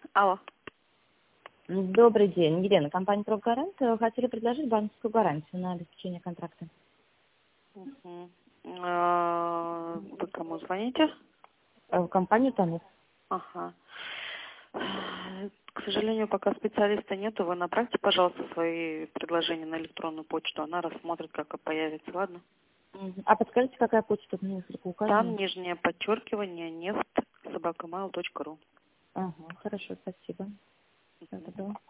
Алло. Добрый день, Елена, компания «Профгарант». Хотели предложить банковскую гарантию на обеспечение контракта. Угу. Вы кому звоните? В компанию «Тонус». Ага. К сожалению, пока специалиста нету, вы направьте, пожалуйста, свои предложения на электронную почту. Она рассмотрит, как появится, ладно? А подскажите, какая почта у меня, если указана? Там нижнее подчеркивание нефть @mail.ru. Ага, хорошо, спасибо. Всего доброго.